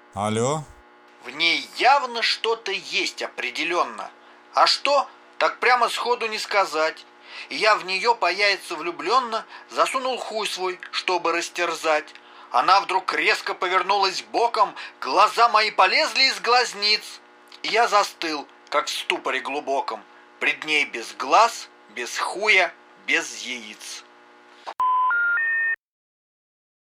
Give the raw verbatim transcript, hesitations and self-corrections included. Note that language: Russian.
Алло? В ней явно что-то есть определенно. А что, так прямо сходу не сказать. И я в нее по яйца влюбленно засунул хуй свой, чтобы растерзать. Она вдруг резко повернулась боком, глаза мои полезли из глазниц. И я застыл, как в ступоре глубоком, пред ней без глаз, без хуя, без яиц.